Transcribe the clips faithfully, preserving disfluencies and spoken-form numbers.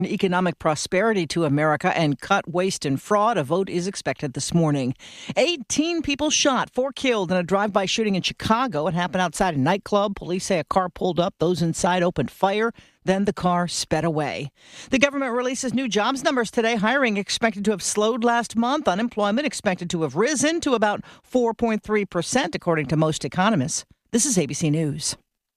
economic prosperity to America and cut waste and fraud. A vote is expected this morning. eighteen people shot, four killed in a drive-by shooting in Chicago. It happened outside a nightclub. Police say a car pulled up. Those inside opened fire. Then the car sped away. The government releases new jobs numbers today. Hiring expected to have slowed last month. Unemployment expected to have risen to about four point three percent, according to most economists. This is A B C News.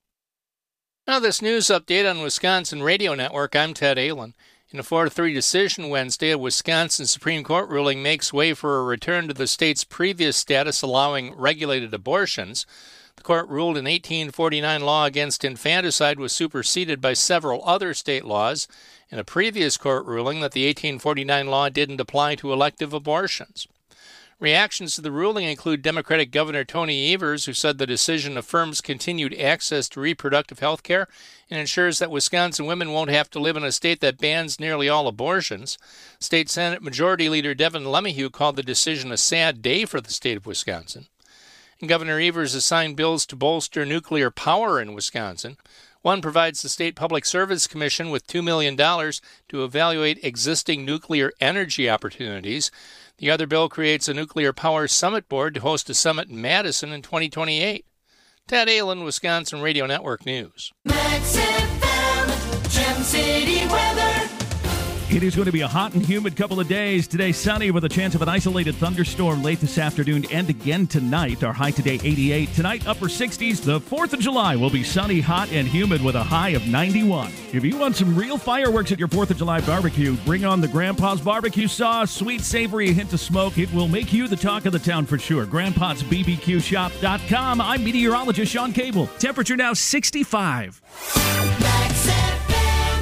Now this news update on Wisconsin Radio Network. I'm Ted Allen. In a four to three decision Wednesday, a Wisconsin Supreme Court ruling makes way for a return to the state's previous status allowing regulated abortions. The court ruled an eighteen forty-nine law against infanticide was superseded by several other state laws. In a previous court ruling that the eighteen forty-nine law didn't apply to elective abortions. Reactions to the ruling include Democratic Governor Tony Evers, who said the decision affirms continued access to reproductive health care and ensures that Wisconsin women won't have to live in a state that bans nearly all abortions. State Senate Majority Leader Devin LeMahieu called the decision a sad day for the state of Wisconsin. And Governor Evers has signed bills to bolster nuclear power in Wisconsin. One provides the State Public Service Commission with two million dollars to evaluate existing nuclear energy opportunities. The other bill creates a Nuclear Power Summit Board to host a summit in Madison in twenty twenty-eight. Ted Allen, Wisconsin Radio Network News. Max F M, Gem City weather. It is going to be a hot and humid couple of days. Today, sunny with a chance of an isolated thunderstorm late this afternoon and again tonight. Our high today, eighty-eight. Tonight, upper sixties. The fourth of July will be sunny, hot, and humid with a high of ninety-one. If you want some real fireworks at your fourth of July barbecue, bring on the Grandpa's Barbecue Sauce. Sweet, savory, a hint of smoke. It will make you the talk of the town for sure. Grandpa's B B Q shop dot com. I'm meteorologist Sean Cable. Temperature now sixty-five. Max F M.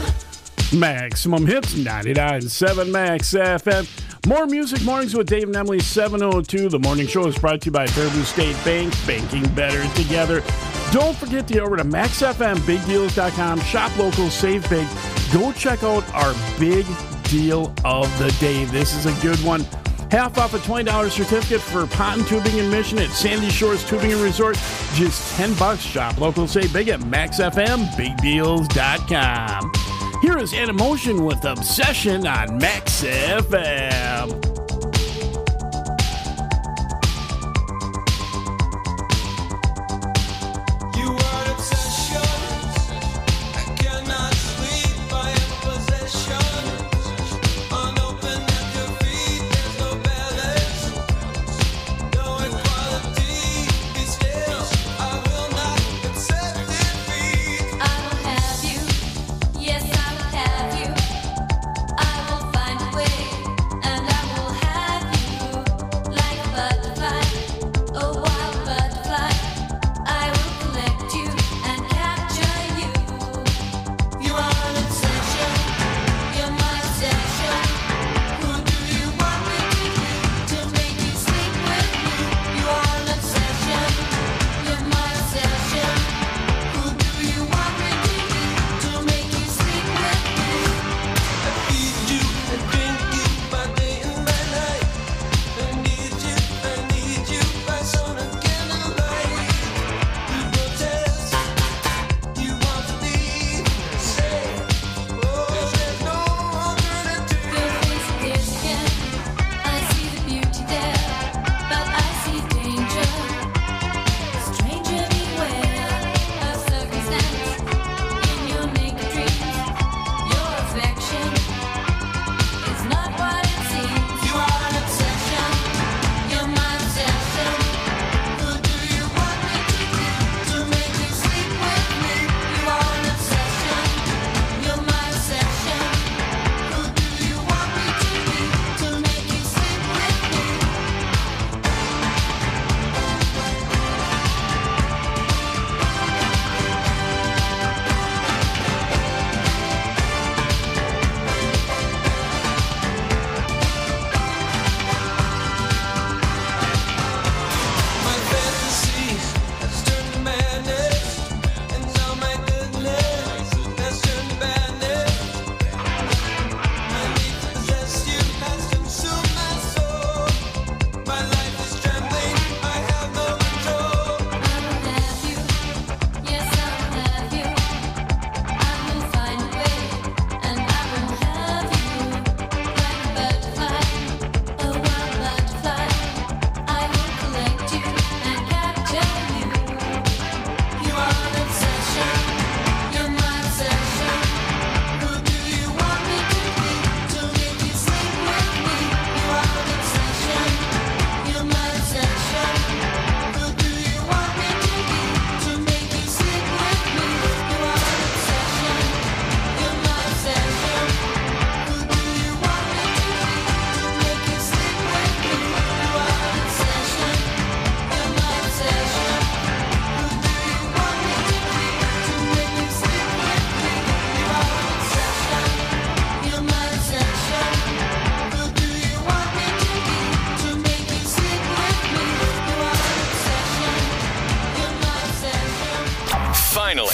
Maximum Hits, ninety-nine point seven Max F M. More Music Mornings with Dave and Emily, seven oh two. The morning show is brought to you by Fairview State Bank, banking better together. Don't forget to get over to max f m big deals dot com. Shop local, save big. Go check out our big deal of the day. This is a good one. Half off a twenty dollars certificate for Pond Tubing and Mission at Sandy Shores Tubing and Resort. Just ten bucks. Shop local, save big at max f m big deals dot com. Here is Animotion with Obsession on Max F M. Yes, I will have you. I will find a way, and I will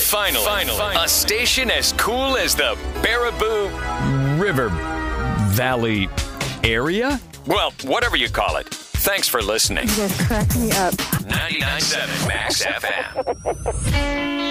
Finally, finally, a station as cool as the Baraboo River Valley area? Well, whatever you call it. Thanks for listening. You guys crack me up. ninety-nine point seven Max F M.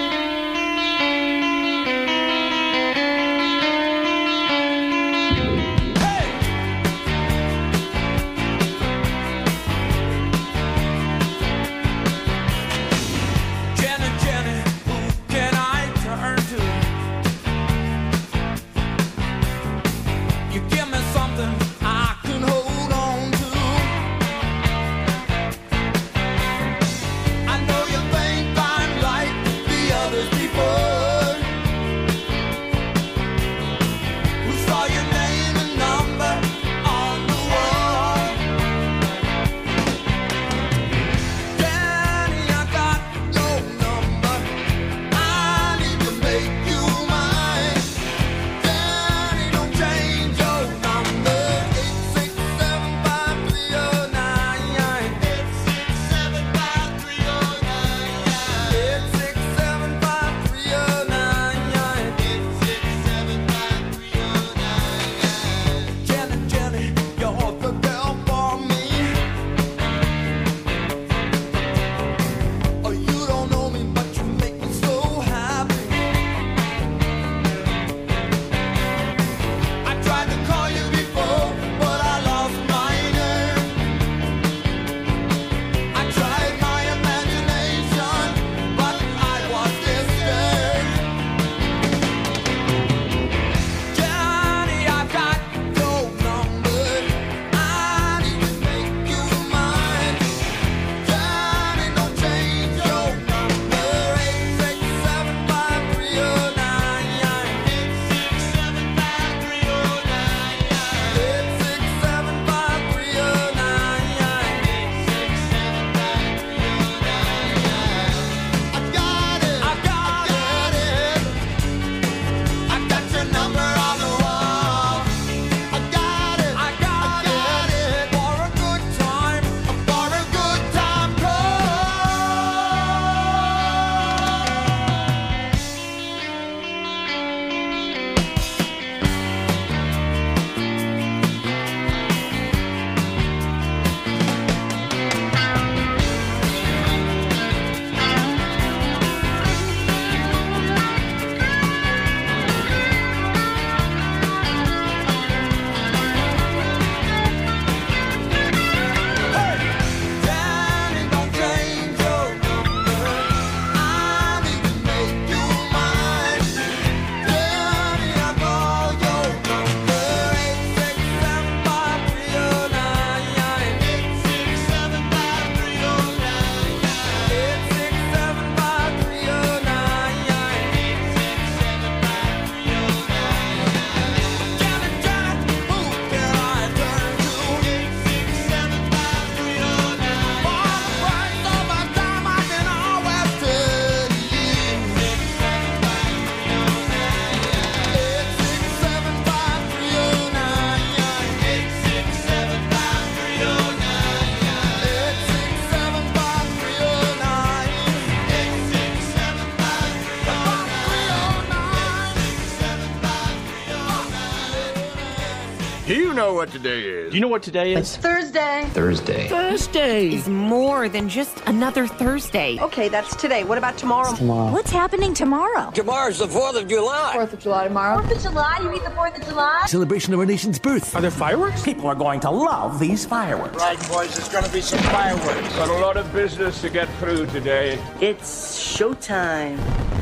You know what today is. Do you know what today is? It's Thursday. Thursday. Thursday is more than just another Thursday. Okay, that's today. What about tomorrow? Tomorrow. What's happening tomorrow? Tomorrow's the fourth of July. fourth of July tomorrow. fourth of July? You mean the fourth of July? Celebration of our nation's birth. Are there fireworks? People are going to love these fireworks. Right, boys, there's going to be some fireworks. Got a lot of business to get through today. It's showtime.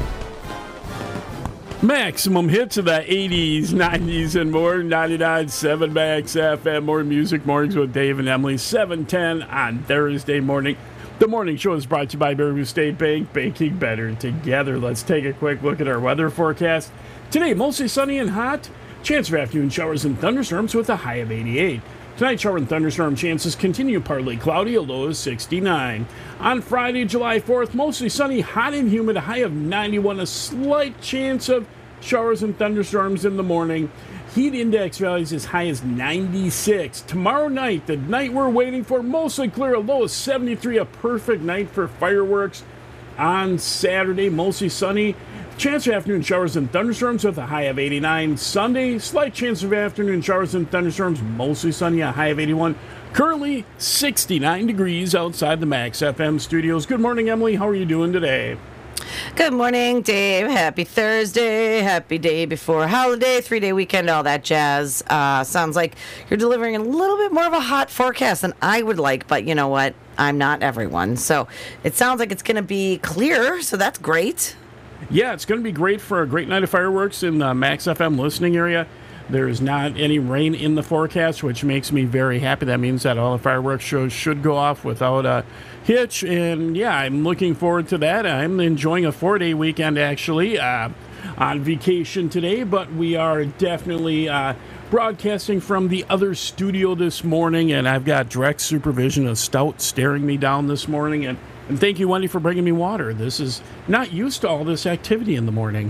Maximum hits of the eighties, nineties, and more. ninety-nine point seven Max F M. More music mornings with Dave and Emily. seven ten on Thursday morning. The morning show is brought to you by Baraboo State Bank. Banking better together. Let's take a quick look at our weather forecast. Today, mostly sunny and hot. Chance of afternoon showers and thunderstorms with a high of eighty-eight. Tonight, shower and thunderstorm chances continue partly cloudy, a low of sixty-nine. On Friday, July fourth, mostly sunny, hot and humid, a high of ninety-one. A slight chance of showers and thunderstorms in the morning. Heat index values as high as ninety-six. Tomorrow night, the night we're waiting for, mostly clear, a low of seventy-three. A perfect night for fireworks. On Saturday, mostly sunny, Chance of afternoon showers and thunderstorms with a high of eighty-nine. Sunday, slight chance of afternoon showers and thunderstorms, mostly sunny, a high of eighty-one. Currently sixty-nine degrees outside the Max F M studios. Good morning, Emily. How are you doing today? Good morning, Dave. Happy Thursday. Happy day before holiday, three-day weekend, all that jazz. Uh, sounds like you're delivering a little bit more of a hot forecast than I would like, but you know what? I'm not everyone. So it sounds like it's going to be clear, so that's great. Yeah, it's going to be great for a great night of fireworks in the Max F M listening area. There's not any rain in the forecast, which makes me very happy. That means that all the fireworks shows should go off without a hitch. And, yeah, I'm looking forward to that. I'm enjoying a four-day weekend, actually, uh, on vacation today. But we are definitely uh, broadcasting from the other studio this morning. And I've got direct supervision of Stout staring me down this morning. And, and thank you, Wendy, for bringing me water. This is not used to all this activity in the morning.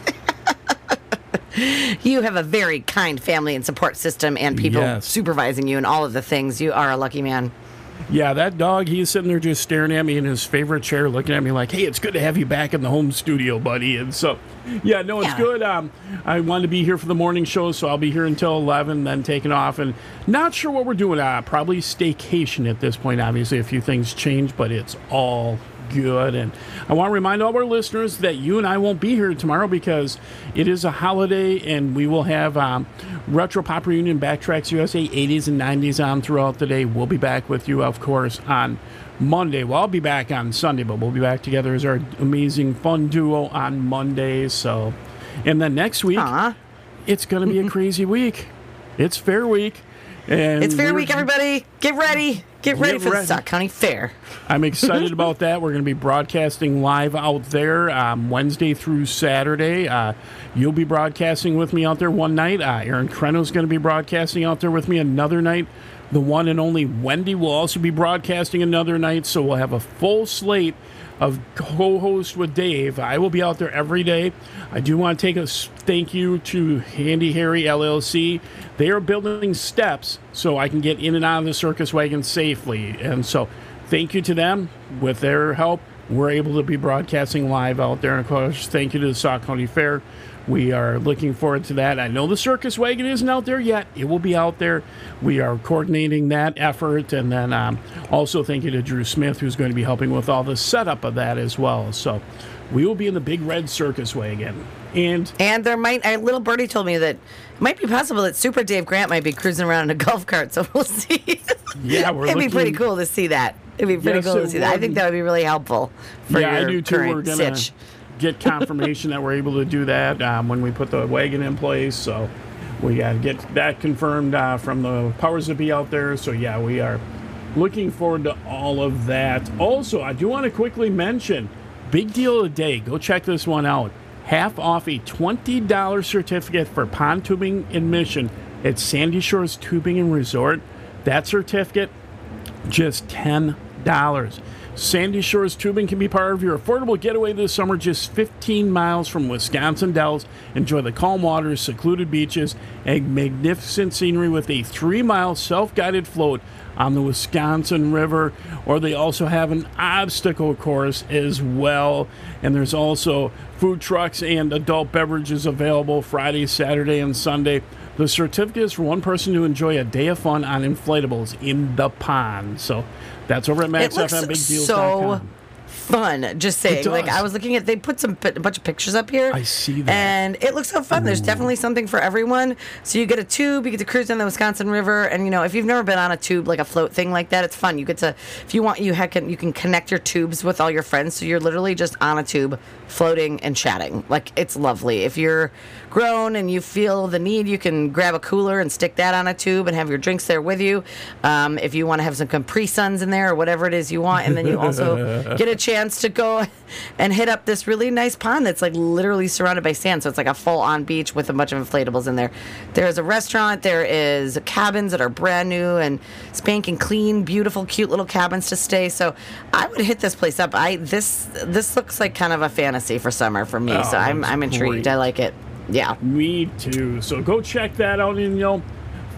You have a very kind family and support system and people yes. supervising you and all of the things. You are a lucky man. Yeah, that dog, he's sitting there just staring at me in his favorite chair, looking at me like, hey, it's good to have you back in the home studio, buddy. And so, yeah, no, it's yeah. good. Um, I wanted to be here for the morning show, so I'll be here until eleven, then taking off. And not sure what we're doing. Uh, probably staycation at this point. Obviously, a few things change, but it's all good. And I want to remind all of our listeners that you and I won't be here tomorrow because it is a holiday, and we will have um, Retro Pop Reunion Backtracks U S A eighties and nineties on throughout the day. We'll be back with you, of course, on Monday. Well, I'll be back on Sunday, but we'll be back together as our amazing fun duo on Monday. So, and then next week, Aww. It's going to be a crazy week. It's Fair Week. And it's Fair Week, everybody. Get ready. Get ready Get for ready. the Sauk County Fair. I'm excited about that. We're going to be broadcasting live out there um, Wednesday through Saturday. Uh, you'll be broadcasting with me out there one night. Uh, Aaron Kreno's going to be broadcasting out there with me another night. The one and only Wendy will also be broadcasting another night. So we'll have a full slate of co-host with Dave. I will be out there every day. I do want to take a thank you to Handy Harry L L C. They are building steps so I can get in and out of the circus wagon safely. And so thank you to them. With their help, we're able to be broadcasting live out there. And of course, thank you to the Sauk County Fair. We are looking forward to that. I know the circus wagon isn't out there yet. It will be out there. We are coordinating that effort. And then um, also thank you to Drew Smith, who's going to be helping with all the setup of that as well. So we will be in the big red circus wagon. And and there might, a little birdie told me that it might be possible that Super Dave Grant might be cruising around in a golf cart. So we'll see. Yeah, we're It'd looking, be pretty cool to see that. It'd be pretty yes, cool to see that. I think that would be really helpful for yeah, your I do too. current We're gonna sitch. get confirmation that we're able to do that um, when we put the wagon in place. So we got to get that confirmed uh, from the powers that be out there. So yeah, we are looking forward to all of that. Also, I do want to quickly mention, big deal of the day. Go check this one out. Half off a twenty dollars certificate for pond tubing admission at Sandy Shores Tubing and Resort. That certificate, just ten dollars. Sandy Shores Tubing can be part of your affordable getaway this summer, just fifteen miles from Wisconsin Dells. Enjoy the calm waters, secluded beaches, and magnificent scenery with a three-mile self-guided float on the Wisconsin River. Or they also have an obstacle course as well. And there's also food trucks and adult beverages available Friday, Saturday, and Sunday. The certificate is for one person to enjoy a day of fun on inflatables in the pond. So that's over at max f m big deals dot com. So fun, just saying. Like, I was looking at, they put some a bunch of pictures up here. I see that. And it looks so fun. Ooh. There's definitely something for everyone. So you get a tube, you get to cruise down the Wisconsin River, and you know, if you've never been on a tube, like a float thing like that, it's fun. You get to, if you want, you heck, you can connect your tubes with all your friends, so you're literally just on a tube, floating and chatting. Like, it's lovely. If you're grown and you feel the need, you can grab a cooler and stick that on a tube and have your drinks there with you. Um, if you want to have some Capri Suns in there or whatever it is you want, and then you also get a chance to go and hit up this really nice pond that's like literally surrounded by sand. So it's like a full-on beach with a bunch of inflatables in there. There's a restaurant. There is cabins that are brand new and spanking clean, beautiful, cute little cabins to stay. So I would hit this place up. I this this looks like kind of a fantasy for summer for me. Oh, so I'm I'm intrigued. great. I like it. Yeah. Me too. So go check that out, and you know,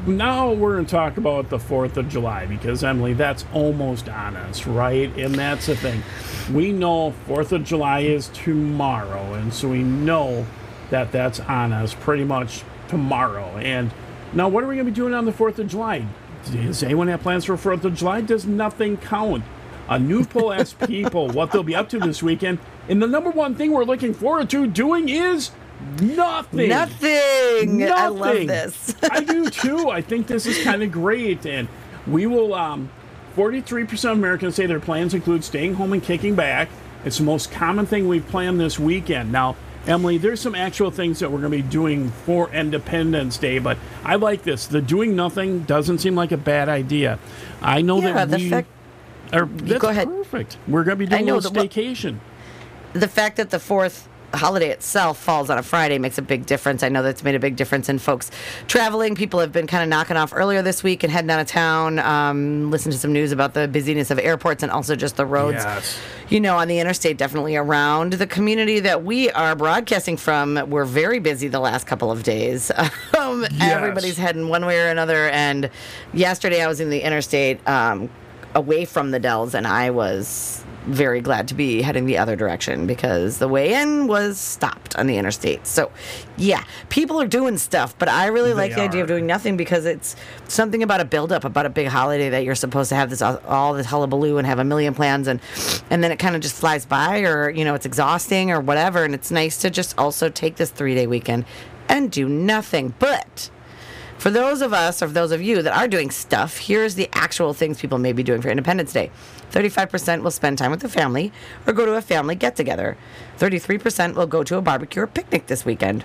Now we're going to talk about the fourth of July because, Emily, that's almost on us, right? And that's the thing. We know fourth of July is tomorrow, and so we know that that's on us pretty much tomorrow. And now what are we going to be doing on the fourth of July? Does anyone have plans for fourth of July? Does nothing count? A new poll asks people what they'll be up to this weekend, and the number one thing we're looking forward to doing is Nothing. Nothing. Nothing. I love this. I do too. I think this is kind of great. And we will, um, forty-three percent of Americans say their plans include staying home and kicking back. It's the most common thing we've planned this weekend. Now, Emily, there's some actual things that we're going to be doing for Independence Day, but I like this. The doing nothing doesn't seem like a bad idea. I know yeah, that the we... Fact, are, that's go ahead. Perfect. We're going to be doing a little staycation. The fact that the fourth holiday itself falls on a Friday makes a big difference. I know that's made a big difference in folks traveling. People have been kind of knocking off earlier this week and heading out of town. Um, listen to some news about the busyness of airports and also just the roads, yes. you know, on the interstate, definitely around the community that we are broadcasting from. We're very busy the last couple of days. Um, yes. Everybody's heading one way or another. And yesterday I was in the interstate um, away from the Dells, and I was very glad to be heading the other direction because the way in was stopped on the interstate. So, yeah, people are doing stuff, but I really They like the are. idea of doing nothing because it's something about a build-up, about a big holiday that you're supposed to have this all this hullabaloo and have a million plans, and and then it kind of just flies by, or you know, it's exhausting or whatever. And it's nice to just also take this three-day weekend and do nothing. But for those of us, or for those of you that are doing stuff, here's the actual things people may be doing for Independence Day. thirty-five percent will spend time with the family or go to a family get-together. thirty-three percent will go to a barbecue or picnic this weekend.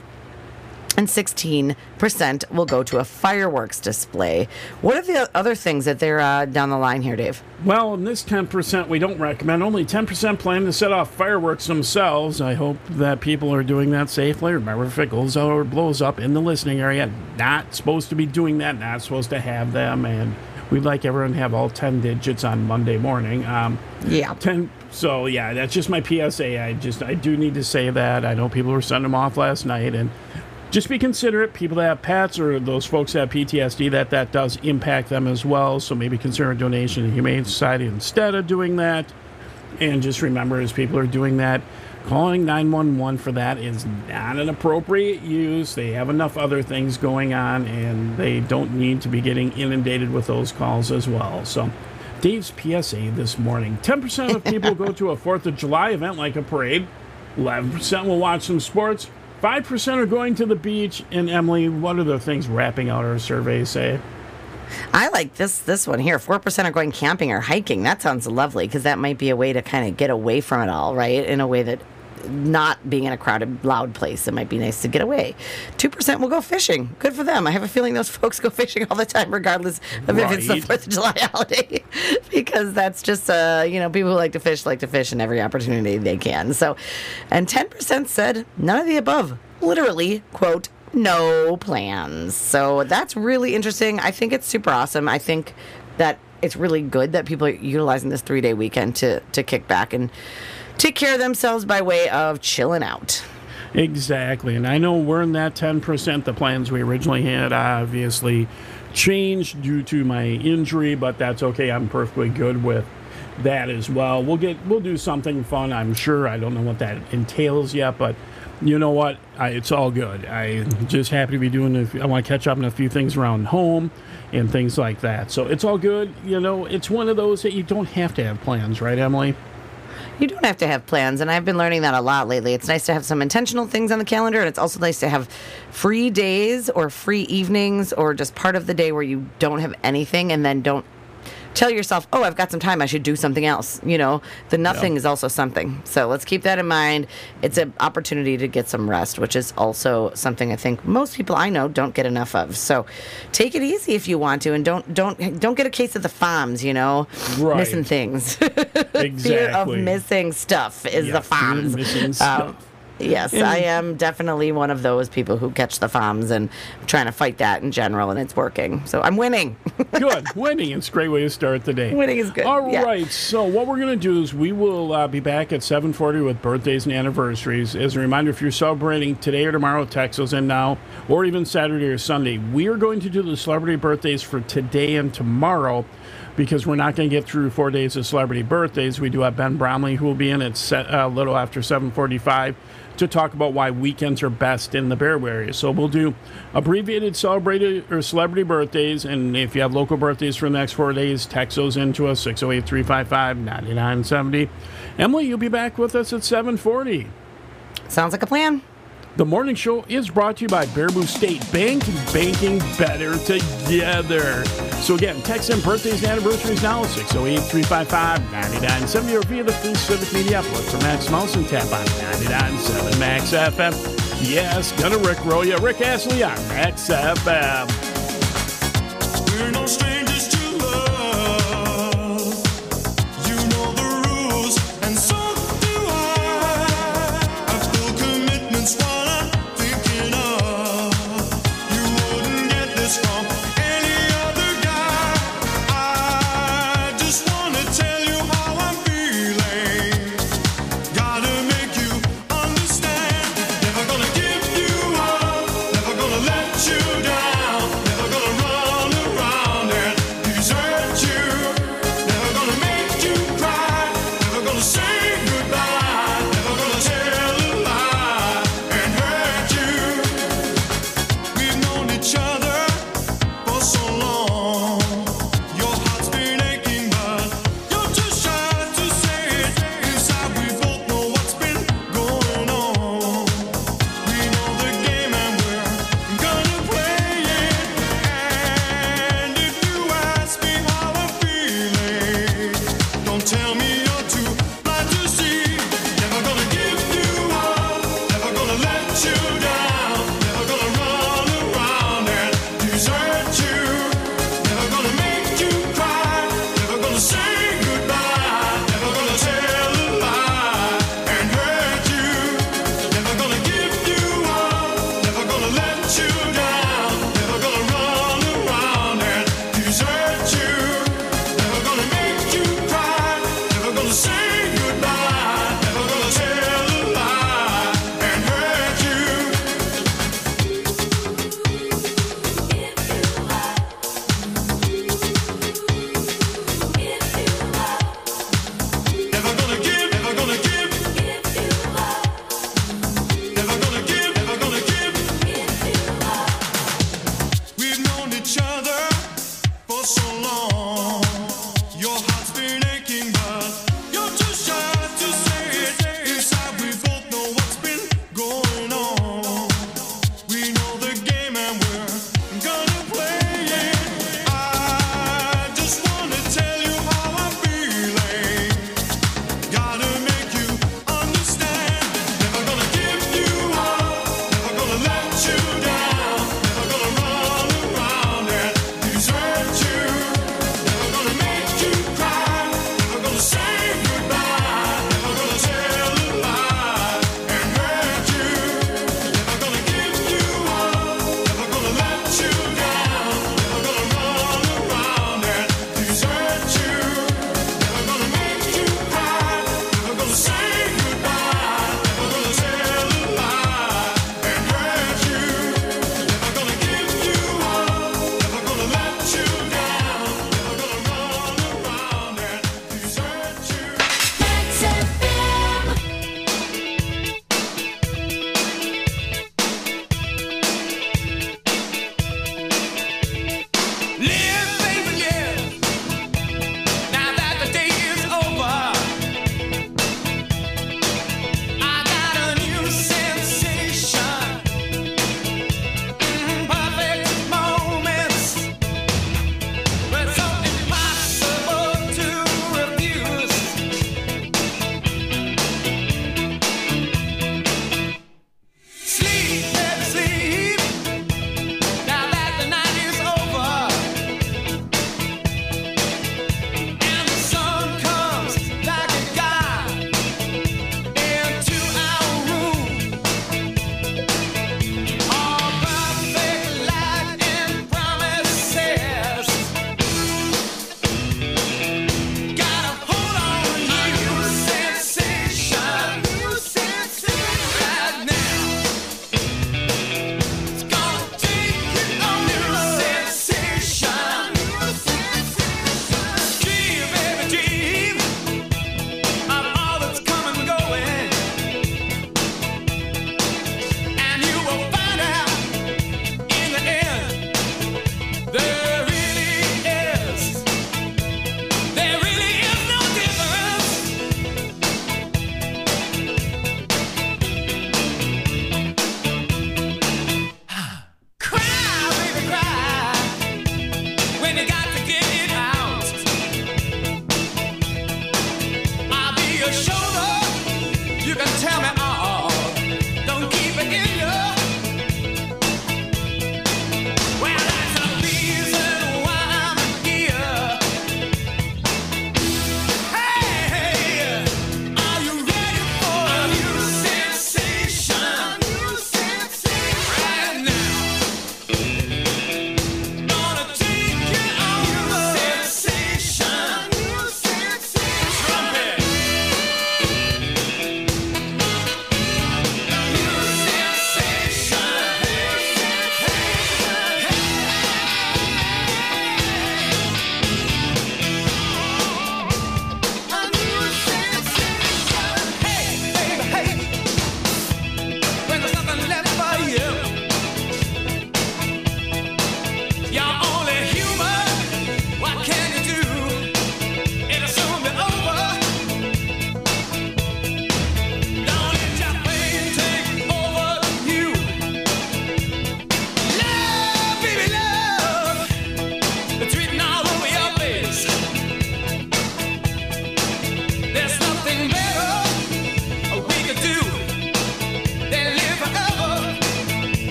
And sixteen percent will go to a fireworks display. What are the other things that they're uh, down the line here, Dave? Well, in this ten percent we don't recommend. Only ten percent plan to set off fireworks themselves. I hope that people are doing that safely. Remember, if it goes out or blows up in the listening area, not supposed to be doing that, not supposed to have them. And we'd like everyone to have all ten digits on Monday morning. Um, yeah. ten. So, yeah, that's just my P S A. I just, I do need to say that. I know people were sending them off last night, and just be considerate. People that have pets or those folks that have P T S D, that that does impact them as well. So maybe consider a donation to Humane Society instead of doing that. And just remember, as people are doing that, calling nine one one for that is not an appropriate use. They have enough other things going on, and they don't need to be getting inundated with those calls as well. So Dave's P S A this morning. ten percent of people go to a fourth of July event like a parade. eleven percent will watch some sports. five percent are going to the beach. And Emily, what are the things wrapping out our survey say? I like this this one here. four percent are going camping or hiking. That sounds lovely because that might be a way to kind of get away from it all, right? In a way that not being in a crowded, loud place, it might be nice to get away. two percent will go fishing. Good for them. I have a feeling those folks go fishing all the time, regardless of Right. if it's the fourth of July holiday, because that's just, uh, you know, people who like to fish like to fish in every opportunity they can. So, and ten percent said none of the above. Literally, quote, no plans. So that's really interesting. I think it's super awesome. I think that it's really good that people are utilizing this three-day weekend to, to kick back and take care of themselves by way of chilling out. Exactly. And I know we're in that ten percent. The plans we originally had obviously changed due to my injury, but that's okay. I'm perfectly good with that as well. We'll get we'll do something fun, I'm sure. I don't know what that entails yet, but you know what? I, it's all good. I'm just happy to be doing it. I want to catch up on a few things around home and things like that. So it's all good. You know, it's one of those that you don't have to have plans, right, Emily? You don't have to have plans, and I've been learning that a lot lately. It's nice to have some intentional things on the calendar, and it's also nice to have free days or free evenings or just part of the day where you don't have anything and then don't tell yourself, oh, I've got some time, I should do something else. You know, the nothing Yeah. is also something. So let's keep that in mind. It's an opportunity to get some rest, which is also something I think most people I know don't get enough of. So take it easy if you want to, and don't don't don't get a case of the F O M S, you know, Right. missing things. Exactly. Fear of missing stuff is Yeah, the F O M fear of S. missing Um, stuff. Yes, And- I am definitely one of those people who catch the F O Ms and trying to fight that in general, and it's working. So I'm winning. Good. Winning. It's a great way to start the day. Winning is good. All yeah. right. So what we're going to do is we will uh, be back at seven forty with birthdays and anniversaries. As a reminder, if you're celebrating today or tomorrow, text us in now, or even Saturday or Sunday. We are going to do the celebrity birthdays for today and tomorrow, because we're not going to get through four days of celebrity birthdays. We do have Ben Bromley, who will be in at set, uh, a little after seven forty-five to talk about why weekends are best in the Baraboo area. So we'll do abbreviated celebrated or celebrity birthdays, and if you have local birthdays for the next four days, text those into us, six oh eight, three five five, nine nine seven oh. Emily, you'll be back with us at seven forty. Sounds like a plan. The morning show is brought to you by Baraboo State Bank, banking better together. So again, text in birthdays and anniversaries now, six oh eight, three five five, nine nine seven oh, or via the free Civic Media app. Look for Max Mouse and tap on ninety-nine point seven Max F M. Yes, gonna rickroll you. Rick Astley on Max F M. We're no strangers to love. You know the rules, and so do I. I feel commitment's what I'm thinking of. You wouldn't get this from any other guy. I just wanna tell you how I'm feeling. Gotta make you understand. Never gonna give you up. Never gonna let you down. Never gonna run around and desert you. Never gonna make you cry. Never gonna say goodbye. Never gonna tell a lie and hurt you. We've known each other for so long. Your heart's been aching, but you're too shy to say it. Inside we both know what's been going on. We know the game and we're gonna play it. And if you ask me how I'm feeling, don't tell me you're too blind to see. Never gonna give you up. Never gonna let you down. Never gonna run around and desert you. Never gonna make you cry. Never gonna say goodbye. Never gonna tell a lie and hurt you. Never gonna give you up. Never gonna let you down. Never gonna run around and desert you. Never gonna make you cry. Never gonna say goodbye. Never gonna tell a lie and hurt you. Never gonna give, never gonna give. Never gonna give, never gonna give. We've known each other for so long. Your heart's been aching, but you're too shy to say it. Inside we both know what's been going on. We know the game and we're gonna play it. I just wanna tell you how I'm feeling. Gotta make you understand. Never gonna give you up. Never gonna let you down. Never gonna run around and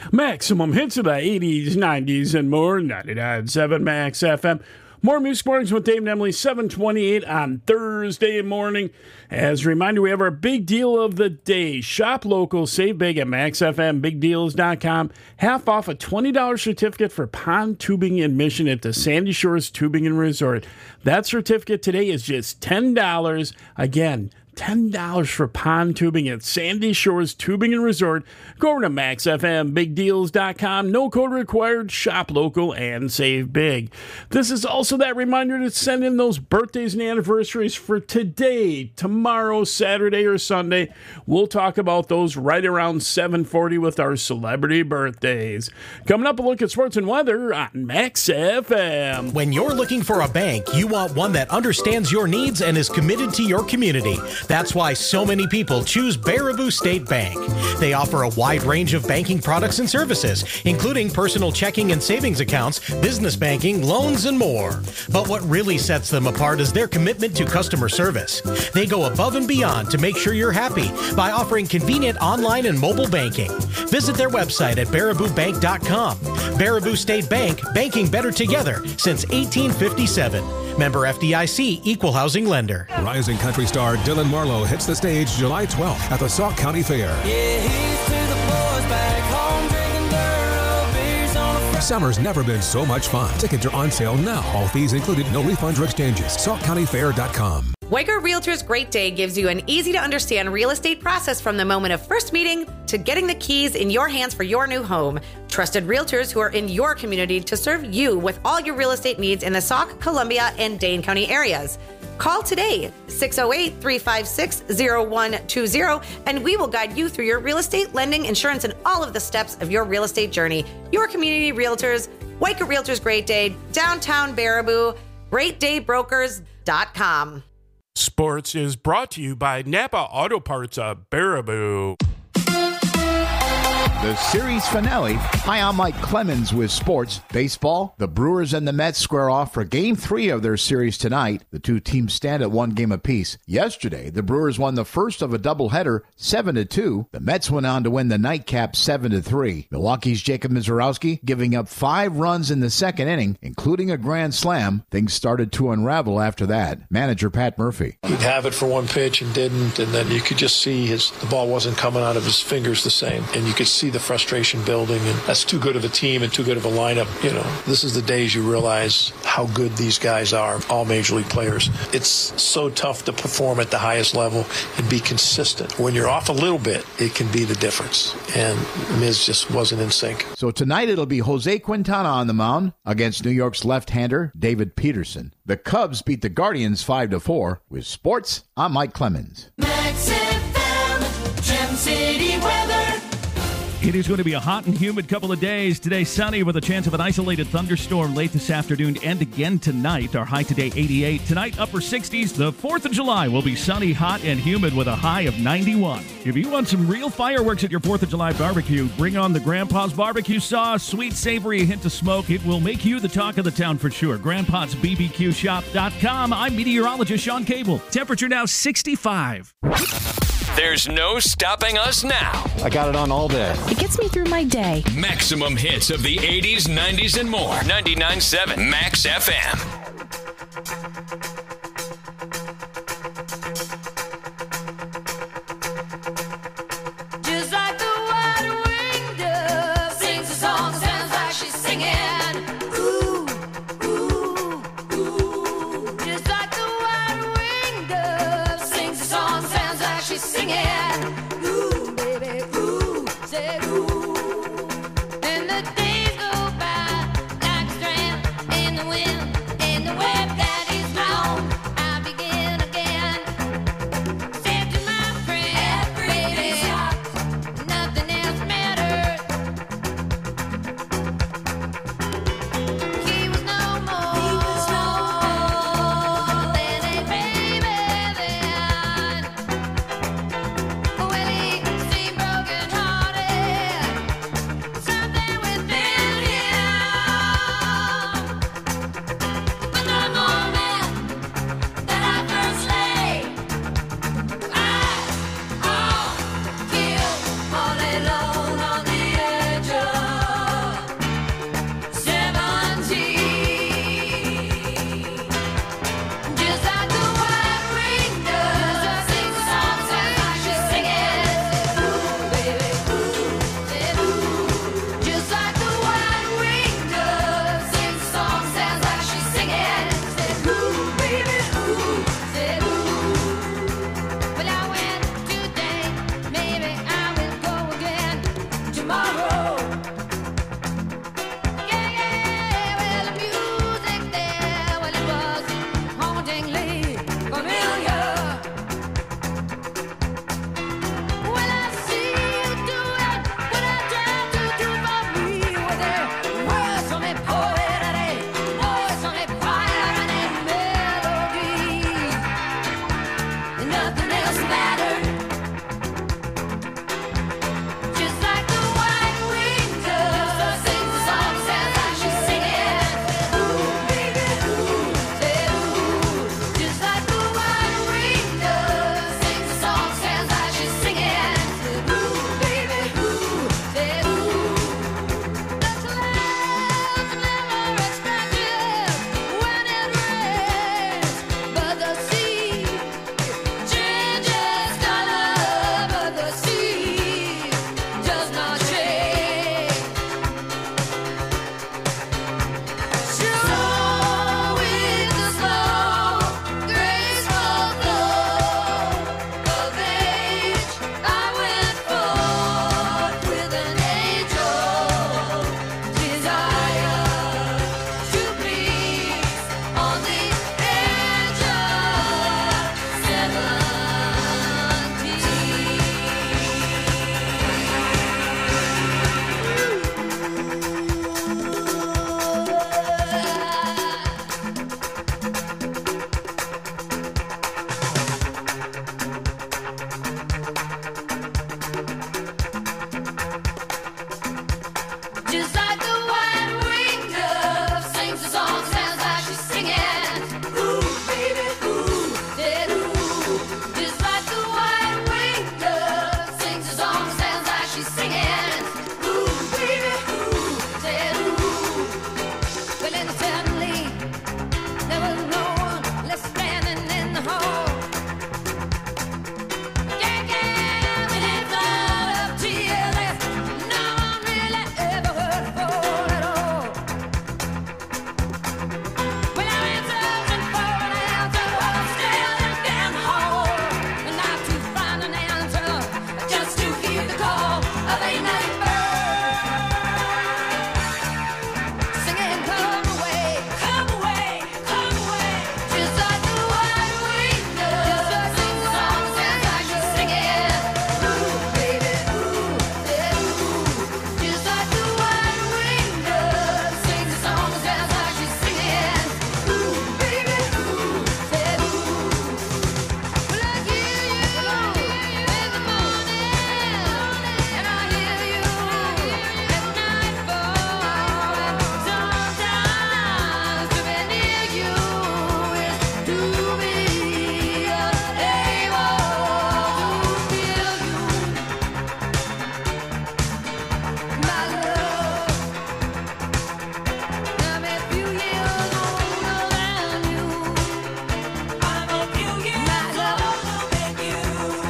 Maximum hits of the eighties, nineties, and more. ninety-nine point seven Max F M. More Music Mornings with Dave and Emily, seven twenty-eight on Thursday morning. As a reminder, we have our big deal of the day. Shop local, save big at max f m big deals dot com. Half off a twenty dollars certificate for pond tubing admission at the Sandy Shores Tubing and Resort. That certificate today is just ten dollars. Again, ten dollars for pond tubing at Sandy Shores Tubing and Resort. Go over to max f m big deals dot com. No code required. Shop local and save big. This is also that reminder to send in those birthdays and anniversaries for today, tomorrow, Saturday, or Sunday. We'll talk about those right around seven forty with our celebrity birthdays. Coming up, a look at sports and weather on Max F M. When you're looking for a bank, you want one that understands your needs and is committed to your community. That's why so many people choose Baraboo State Bank. They offer a wide range of banking products and services, including personal checking and savings accounts, business banking, loans, and more. But what really sets them apart is their commitment to customer service. They go above and beyond to make sure you're happy by offering convenient online and mobile banking. Visit their website at baraboo bank dot com. Baraboo State Bank, banking better together since eighteen fifty-seven. Member F D I C, Equal Housing Lender. Rising country star Dylan Marlowe hits the stage July twelfth at the Sauk County Fair. Yeah, he's to the boys back home drinking their beers on a Friday. Summer's never been so much fun. Tickets are on sale now. All fees included, no refunds or exchanges. sauk county fair dot com. Weicker Realtors Great Day gives you an easy-to-understand real estate process from the moment of first meeting to getting the keys in your hands for your new home. Trusted realtors who are in your community to serve you with all your real estate needs in the Sauk, Columbia, and Dane County areas. Call today, six oh eight, three five six, oh one two oh, and we will guide you through your real estate, lending, insurance, and all of the steps of your real estate journey. Your community realtors, Weicker Realtors Great Day, downtown Baraboo, great day brokers dot com. Sports is brought to you by Napa Auto Parts of Baraboo. The series finale. Hi, I'm Mike Clemens with sports. Baseball, the Brewers and the Mets square off for game three of their series tonight. The two teams stand at one game apiece. Yesterday, the Brewers won the first of a doubleheader, seven to two. The Mets went on to win the nightcap seven to three. Milwaukee's Jacob Mizorowski giving up five runs in the second inning, including a grand slam. Things started to unravel after that. Manager Pat Murphy. He'd have it for one pitch and didn't, and then you could just see his the ball wasn't coming out of his fingers the same, and you could see the frustration building, and that's too good of a team and too good of a lineup. You know, this is the days you realize how good these guys are, all major league players. It's so tough to perform at the highest level and be consistent. When you're off a little bit, it can be the difference, and Miz just wasn't in sync. So tonight it'll be Jose Quintana on the mound against New York's left-hander David Peterson. The Cubs beat the Guardians five to four. With sports, I'm Mike Clemens. Max F M, Gem City weather. It is going to be a hot and humid couple of days. Today, sunny with a chance of an isolated thunderstorm late this afternoon and again tonight. Our high today, eighty-eight. Tonight, upper sixties. The fourth of July will be sunny, hot, and humid with a high of ninety-one. If you want some real fireworks at your fourth of July barbecue, bring on the Grandpa's barbecue sauce. Sweet, savory, a hint of smoke. It will make you the talk of the town for sure. Grandpa's B B Q shop dot com. I'm meteorologist Sean Cable. Temperature now sixty-five. There's no stopping us now. I got it on all day. It gets me through my day. Maximum hits of the eighties, nineties, and more. ninety-nine point seven Max F M. Just like the white-winged dove sings a song, sounds like she's singing. Ooh, ooh, ooh. Just like the white-winged dove sings a song, sounds like she's singing. Ooh, baby, ooh, say ooh. And the days go by like a strand in the wind, in the web that is round. I begin again. Said to my friend, baby, nothing else matters. He was no more, he was no more than a baby then. Well, he seemed broken hearted. Just like the white-winged dove sings a song, sounds like she's singing. Ooh, baby, ooh, said ooh. Just like the white-winged dove sings a song, sounds like she's singing. Ooh, baby, ooh, said ooh. Well, then suddenly there was no one left standing in the hall. Yeah, yeah, and it's all up to you. There's no one really ever heard before at all. Well, I went searching for an answer, staring down the hall, and not to find an answer, just to hear the call of a night bird singing, "Come away, come away, come away." Just like the white-winged dove sings a song, sounds like she's singing. Ooh, baby, ooh, said ooh. Just like the white-winged dove sings a song, sounds like she's singing. Ooh, baby, ooh, said ooh. Well, I hear you in the morning, and I hear you at nightfall, and sometimes to be near you is to be able to feel you. My love, I'm a few years older than you. I'm a few years older than you.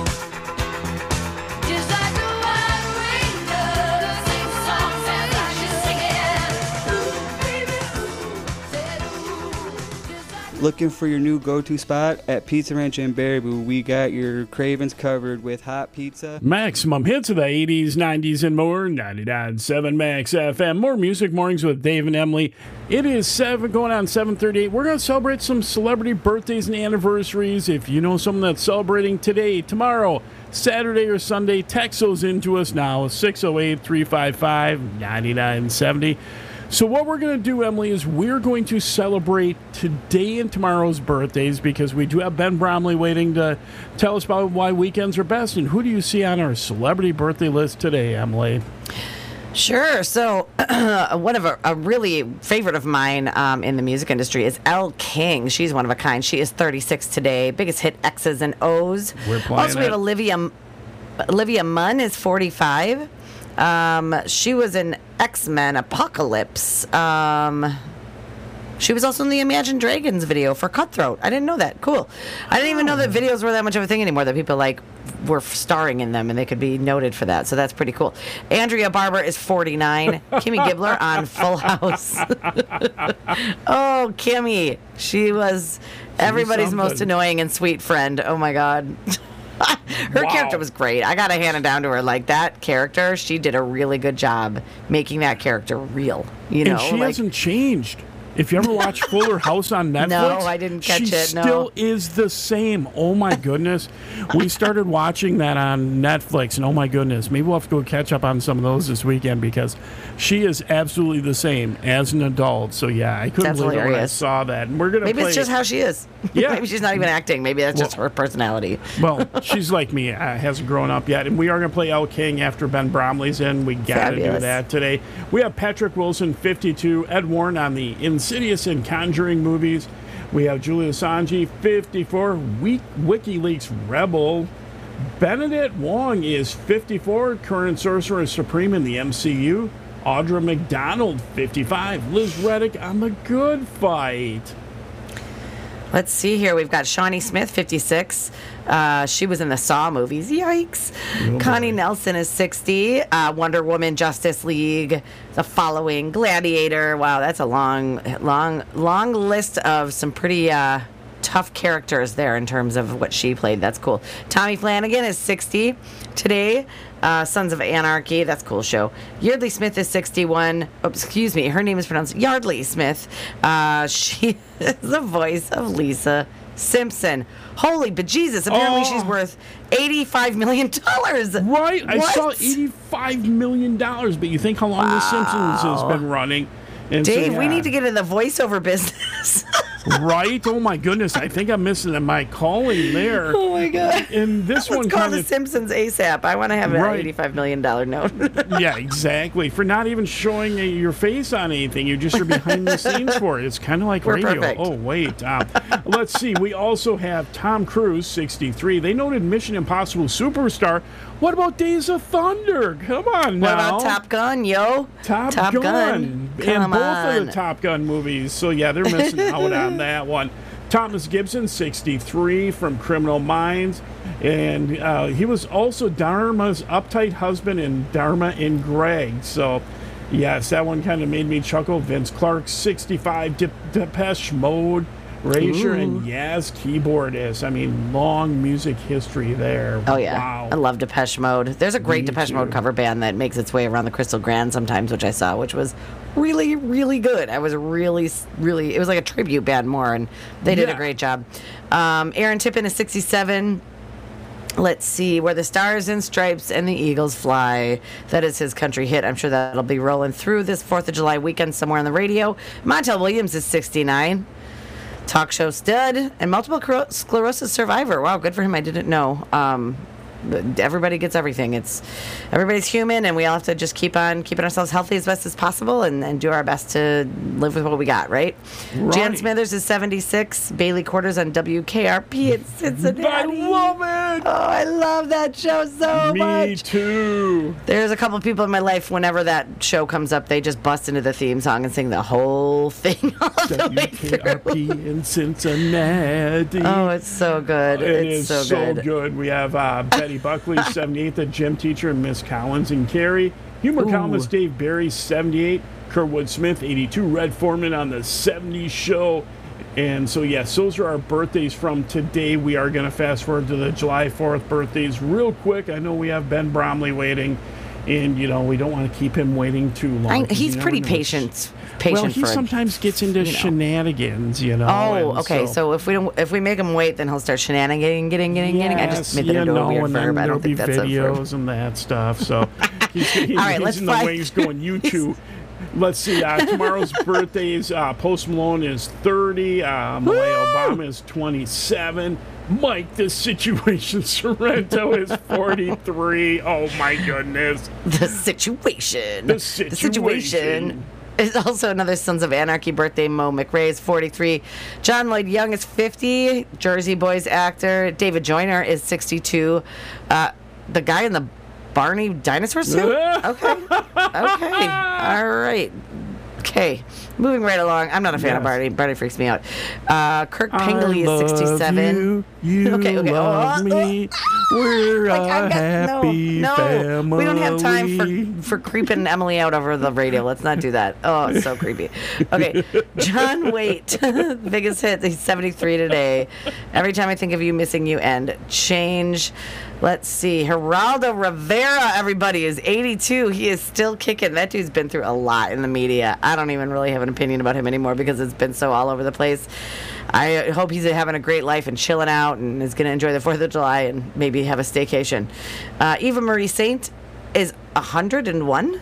Just like the white-winged dove sings a song, sounds like she's singing. Ooh, baby, ooh, said ooh. Looking for your new go-to spot at Pizza Ranch in Baraboo. We got your cravings covered with hot pizza. Maximum hits of the eighties, nineties, and more. ninety-nine point seven Max F M. More music mornings with Dave and Emily. It is seven going on seven thirty-eight. We're going to celebrate some celebrity birthdays and anniversaries. If you know someone that's celebrating today, tomorrow, Saturday, or Sunday, text those into us now. six oh eight, three five five, nine nine seven oh. So what we're going to do, Emily, is we're going to celebrate today and tomorrow's birthdays because we do have Ben Bromley waiting to tell us about why weekends are best. And who do you see on our celebrity birthday list today, Emily? Sure. So, one of a, a really favorite of mine um, in the music industry is Elle King. She's one of a kind. She is thirty-six today. Biggest hit, X's and O's. We're playing Also, we have it. Olivia Olivia Munn is forty-five. Um, she was in X-Men Apocalypse. Um, she was also in the Imagine Dragons video for Cutthroat. I didn't know that. Cool. I didn't even know that videos were that much of a thing anymore, that people like were starring in them and they could be noted for that. So that's pretty cool. Andrea Barber is forty-nine. Kimmy Gibbler on Full House. Oh, Kimmy. She was everybody's most annoying and sweet friend. Oh, my God. Her Wow. character was great. I gotta hand it down to her. Like, that character, she did a really good job making that character real. You know, and she like, hasn't changed. If you ever watch Fuller House on Netflix, No, I didn't catch she it, no. still is the same. Oh my goodness. We started watching that on Netflix, and oh my goodness, maybe we'll have to go catch up on some of those this weekend because she is absolutely the same as an adult. So yeah, I couldn't That's believe it when I hilarious. saw that. And we're gonna maybe play it's just how she is. Yeah. Maybe she's not even acting. Maybe that's just Well- her personality. Well, she's like me, uh, hasn't grown up yet. And we are going to play Elle King after Ben Bromley's in. We got to do Fabulous. that today. We have Patrick Wilson, fifty-two, Ed Warren on the Insidious and Conjuring movies. We have Julia Sanji, fifty-four, We- WikiLeaks Rebel. Benedict Wong is fifty-four, current Sorcerer Supreme in the M C U. Audra McDonald, fifty-five, Liz Reddick on The Good Fight. Let's see here. We've got Shawnee Smith, fifty-six. Uh, she was in the Saw movies. Yikes. Oh, Connie Nelson is sixty. Uh, Wonder Woman, Justice League, The Following, Gladiator. Wow, that's a long, long, long list of some pretty uh, tough characters there in terms of what she played. That's cool. Tommy Flanagan is sixty today. Uh, Sons of Anarchy, that's a cool show. Yeardley Smith is sixty-one. Oh, excuse me, her name is pronounced Yardley Smith. Uh, she is the voice of Lisa Simpson. Holy bejesus, apparently Oh. she's worth eighty-five million dollars. Right, I What? saw eighty-five million dollars, but you think how long The Simpsons has been running. And so, Dave, we yeah. need to get in the voiceover business. Right? Oh my goodness! I think I'm missing my calling there. Oh my god! And this Let's one call kind The of Simpsons ASAP. I want to have an Right. eighty-five million dollar note. yeah, exactly. For not even showing uh, your face on anything, you just are behind the scenes for it. It's kind of like We're radio. perfect. Oh wait, um, let's see. We also have Tom Cruise, sixty-three. They noted Mission Impossible superstar. What about Days of Thunder? Come on What now. about Top Gun, yo? Top, Top Gun. Gun. And Come both on. of the Top Gun movies. So, yeah, they're missing out on that one. Thomas Gibson, sixty-three, from Criminal Minds. And uh, he was also Dharma's uptight husband in Dharma and Greg. So, yes, that one kind of made me chuckle. Vince Clarke, sixty-five, De- Depeche Mode. Erasure and Yaz keyboardist. I mean, long music history there. Oh yeah, Wow. I love Depeche Mode. There's a great Me Depeche too. Mode cover band that makes its way around the Crystal Grand sometimes, which I saw, which was really, really good. I was really, really. It was like a tribute band more, and they did Yeah. a great job. Um, Aaron Tippin is sixty-seven. Let's see, Where the Stars and Stripes and the Eagles Fly. That is his country hit. I'm sure that'll be rolling through this fourth of July weekend somewhere on the radio. Montel Williams is sixty-nine. Talk show stud and multiple scler- sclerosis survivor. Wow, good for him. I didn't know. Um, but everybody gets everything. It's everybody's human, and we all have to just keep on keeping ourselves healthy as best as possible, and, and do our best to live with what we got. Right? Right. Jan Smithers is seventy-six. Bailey Quarters on W K R P in Cincinnati. I love it. Oh, I love that show so Me much. too. There's a couple of people in my life, whenever that show comes up, they just bust into the theme song and sing the whole thing all the way W K R P through. in Cincinnati. Oh, it's so good. It it's is so, so good. good. We have uh, Betty Buckley, seventy-eight, the gym teacher, and Miss Collins and Carrie. Humor Ooh. columnist Dave Barry, seventy-eight. Kerwood Smith, eighty-two. Red Foreman on the seventies show. And so, yes, those are our birthdays from today. We are going to fast forward to the July fourth birthdays real quick. I know we have Ben Bromley waiting, and, you know, we don't want to keep him waiting too long. I, 'cause he's you never pretty know. patient. Patient Well, he for a- sometimes gets into you know. shenanigans, you know. Oh, and okay. So, if we don't, if we make him wait, then he'll start shenanigating, getting, getting, getting. I just Yes, made that you into know, a weird and then verb. I there'll don't think be that's a verb. videos and that stuff. So he's, he's, All right, he's let's in fly. the wings going YouTube. Let's see. Uh, tomorrow's birthdays. Uh, Post Malone is thirty. Uh, Malaya Obama is twenty-seven. Mike, the Situation Sorrento is forty-three. Oh my goodness. The situation. The The situation. situation. Is also another Sons of Anarchy birthday. Mo McRae is forty-three. John Lloyd Young is fifty. Jersey Boys actor. David Joyner is sixty-two. Uh, the guy in the Barney dinosaur suit? Okay. Okay. All right. Okay. Moving right along. I'm not a fan of Yes. Barney. Barney freaks me out. Uh, Kirk I Pingley is love sixty-seven. You, you Okay, okay. love Oh, me. We're Like, a I've got- happy no, no, family. we don't have time for, for creeping Emily out over the radio. Let's not do that. Oh, it's so creepy. Okay, John Waite, biggest hit. He's seventy-three today. Every time I think of you, missing you, and change. Let's see. Geraldo Rivera, everybody, is eighty-two. He is still kicking. That dude's been through a lot in the media. I don't even really have an opinion about him anymore because it's been so all over the place. I hope he's having a great life and chilling out and is going to enjoy the fourth of July and maybe have a staycation. Uh, Eva Marie Saint is one hundred one.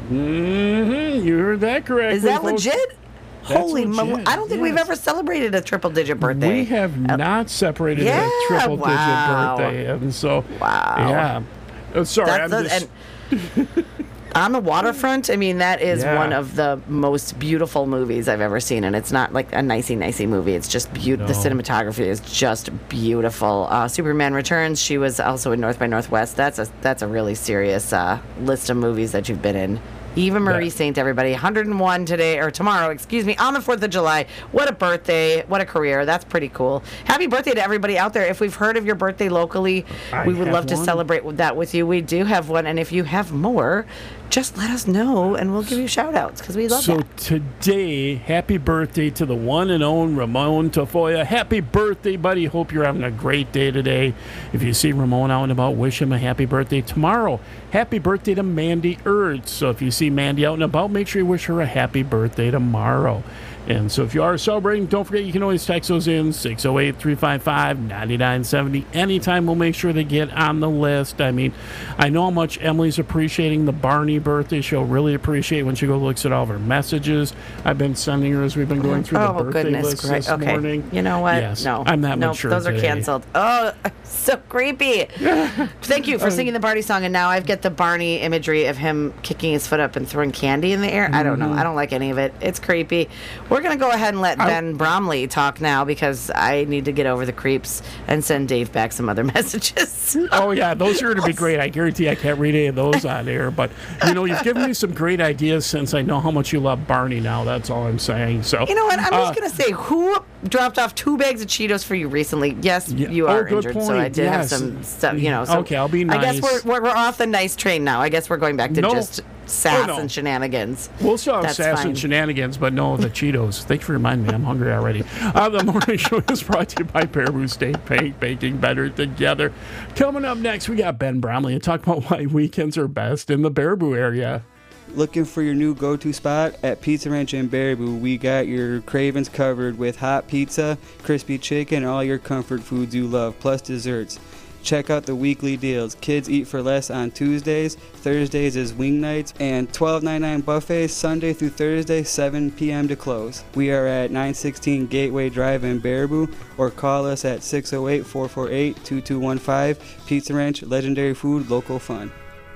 Mm-hmm. You heard that correctly. Is that folks. legit? That's Holy legit, moly. I don't think we've yes. ever celebrated a triple digit birthday. We have not separated yeah, a triple wow. digit birthday. And so, Wow. yeah. Oh, sorry, That's I'm the- just... and on the waterfront, I mean, that is Yeah. one of the most beautiful movies I've ever seen. And it's not like a nicey, nicey movie. It's just beautiful. The No. cinematography is just beautiful. Uh, Superman Returns, she was also in North by Northwest. That's a, that's a really serious uh, list of movies that you've been in. Eva Marie Yeah. Saint, everybody. one hundred one today, or tomorrow, excuse me, on the fourth of July. What a birthday. What a career. That's pretty cool. Happy birthday to everybody out there. If we've heard of your birthday locally, I we would have love to one. celebrate with that with you. We do have one, and if you have more, just let us know, and we'll give you shout-outs, because we love So that. today, happy birthday to the one and only Ramon Tafoya. Happy birthday, buddy. Hope you're having a great day today. If you see Ramon out and about, wish him a happy birthday tomorrow. Happy birthday to Mandy Ertz. So if you see Mandy out and about, make sure you wish her a happy birthday tomorrow. And so if you are celebrating, don't forget you can always text those in, six oh eight, three five five, nine nine seven oh. Anytime, we'll make sure they get on the list. I mean, I know how much Emily's appreciating the Barney birthday. She'll really appreciate when she goes looks at all of her messages I've been sending her as we've been going through oh, the birthday goodness, list great. this okay. morning. You know what? Yes, no. I'm that nope, mature those today. are canceled. Oh, so creepy. Thank you for singing the Barney song, and now I get the Barney imagery of him kicking his foot up and throwing candy in the air. I don't know. I don't like any of it. It's creepy. We're going to go ahead and let Ben Bromley talk now because I need to get over the creeps and send Dave back some other messages. Oh, yeah, those are going to be great. I guarantee I can't read any of those on air. But, you know, you've given me some great ideas since I know how much you love Barney now. That's all I'm saying. So You know what? I'm uh, just going to say, who dropped off two bags of Cheetos for you recently? Yes, Yeah. you Oh, are good injured, so point. I did Yes. have some stuff, you know. So Okay, I'll be I guess nice. we're, we're, we're off the nice train now. I guess we're going back to No. just sass Oh, no. and shenanigans. We'll still have That's sass fine. and shenanigans, but no, the Cheetos. Thank you for reminding me. I'm hungry already. Uh, the morning show is brought to you by Baraboo State Bank, baking better together. Coming up next, we got Ben Bromley and talk about why weekends are best in the Baraboo area. Looking for your new go-to spot? At Pizza Ranch in Baraboo, we got your cravings covered with hot pizza, crispy chicken, and all your comfort foods you love, plus desserts. Check out the weekly deals. Kids eat for less on Tuesdays, Thursdays is wing nights, and twelve ninety-nine buffets Sunday through Thursday, seven p.m. to close. We are at nine sixteen Gateway Drive in Baraboo, or call us at six oh eight, four four eight, two two one five. Pizza Ranch, legendary food, local fun.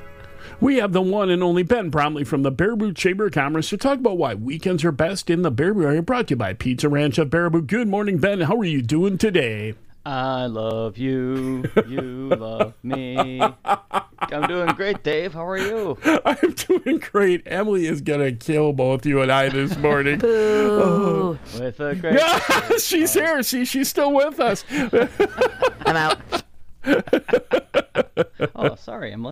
We have the one and only Ben Bromley from the Baraboo Chamber of Commerce to talk about why weekends are best in the Baraboo area, brought to you by Pizza Ranch of Baraboo. Good morning, Ben. How are you doing today? I love you. You love me. I'm doing great, Dave. How are you? I'm doing great. Emily is going to kill both you and I this morning. Boo. Oh. With a great... Yeah, she's here. See, she's still with us. I'm out. Oh, sorry, Emily.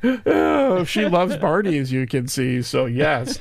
Oh, she loves Barney, as you can see. So yes.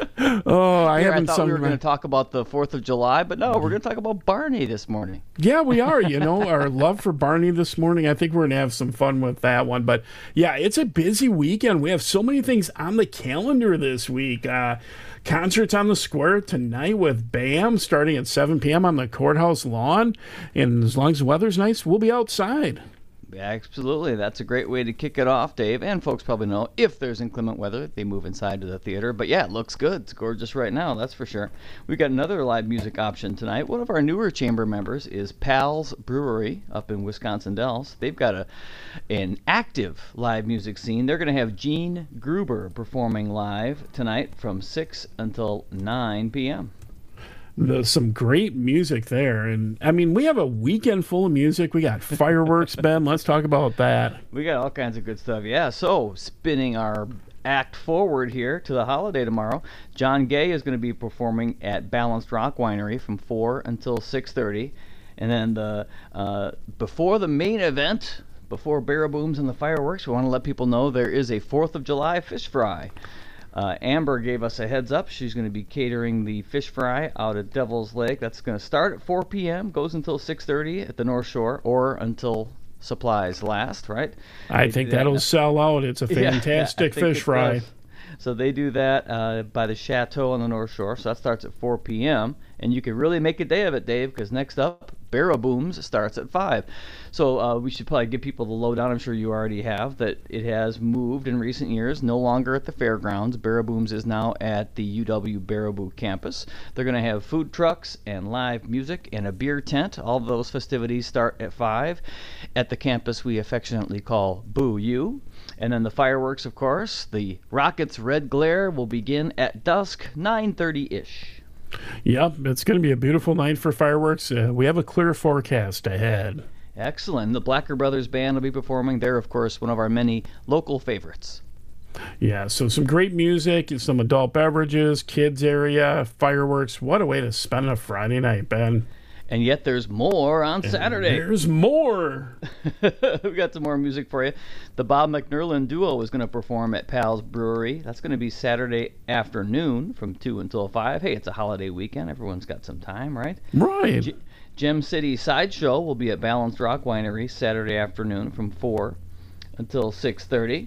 Oh, I Here, I haven't thought sung we were my- going to talk about the fourth of July, but no, we're going to talk about Barney this morning. Yeah, we are. You know, our love for Barney this morning. I think we're going to have some fun with that one. But yeah, it's a busy weekend. We have so many things on the calendar this week. Uh, concerts on the square tonight with BAM starting at seven p.m. on the courthouse lawn. And as long as the weather's nice, we'll be outside. Yeah, absolutely. That's a great way to kick it off, Dave. And folks probably know if there's inclement weather, they move inside to the theater. But yeah, it looks good. It's gorgeous right now, that's for sure. We've got another live music option tonight. One of our newer chamber members is Pal's Brewery up in Wisconsin Dells. They've got a an active live music scene. They're going to have Gene Gruber performing live tonight from six until nine p.m. There's some great music there. And I mean, we have a weekend full of music. We got fireworks, Ben. Let's talk about that. We got all kinds of good stuff. Yeah, so spinning our act forward here to the holiday tomorrow, John Gay is going to be performing at Balanced Rock Winery from four until six thirty. And then the uh, before the main event, before Barabooms and the fireworks, we want to let people know there is a fourth of July fish fry. Uh, Amber gave us a heads up. She's going to be catering the fish fry out at Devil's Lake. That's going to start at four p.m., goes until six thirty at the North Shore, or until supplies last, right? I They think do that. that'll sell out. It's a Yeah, fantastic I think fish it fry. does. So they do that uh, by the Chateau on the North Shore. So that starts at four p.m. And you can really make a day of it, Dave, because next up, Barabooms starts at five. So uh, we should probably give people the lowdown. I'm sure you already have, that it has moved in recent years. No longer at the fairgrounds. Barabooms is now at the U W Baraboo campus. They're going to have food trucks and live music and a beer tent. All of those festivities start at five at the campus we affectionately call Boo U. And then the fireworks, of course, the rockets' red glare will begin at dusk, nine thirty-ish. Yep, it's going to be a beautiful night for fireworks. Uh, we have a clear forecast ahead. Excellent. The Blacker Brothers Band will be performing. They're, of course, one of our many local favorites. Yeah, so some great music, some adult beverages, kids area, fireworks. What a way to spend a Friday night, Ben. And yet there's more on And Saturday. There's more. We've got some more music for you. The Bob McNerlin Duo is going to perform at Pal's Brewery. That's going to be Saturday afternoon from two until five. Hey, it's a holiday weekend. Everyone's got some time, right? Right. G- Gem City Sideshow will be at Balanced Rock Winery Saturday afternoon from four until six thirty.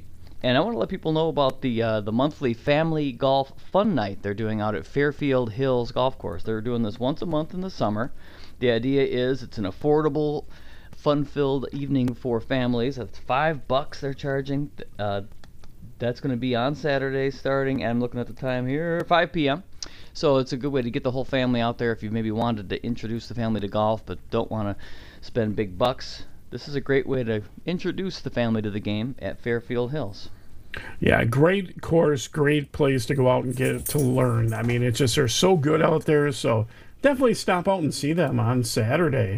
And I want to let people know about the uh, the monthly Family Golf Fun Night they're doing out at Fairfield Hills Golf Course. They're doing this once a month in the summer. The idea is it's an affordable, fun-filled evening for families. It's five bucks they're charging. Uh, that's going to be on Saturday starting, and I'm looking at the time here, five p.m. So it's a good way to get the whole family out there if you maybe wanted to introduce the family to golf but don't want to spend big bucks. This is a great way to introduce the family to the game at Fairfield Hills. Yeah, great course, great place to go out and get to learn. I mean, it's just, they're so good out there, so definitely stop out and see them on Saturday.